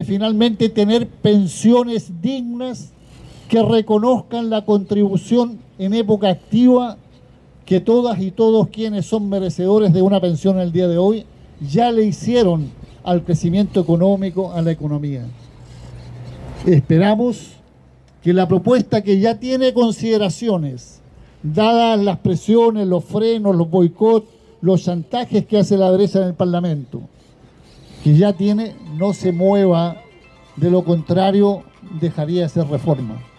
finalmente tener pensiones dignas que reconozcan la contribución en época activa que todas y todos quienes son merecedores de una pensión en el día de hoy ya le hicieron al crecimiento económico, a la economía. Esperamos que la propuesta, que ya tiene consideraciones, dadas las presiones, los frenos, los boicots, los chantajes que hace la derecha en el Parlamento, que ya tiene, no se mueva, de lo contrario dejaría de ser reforma.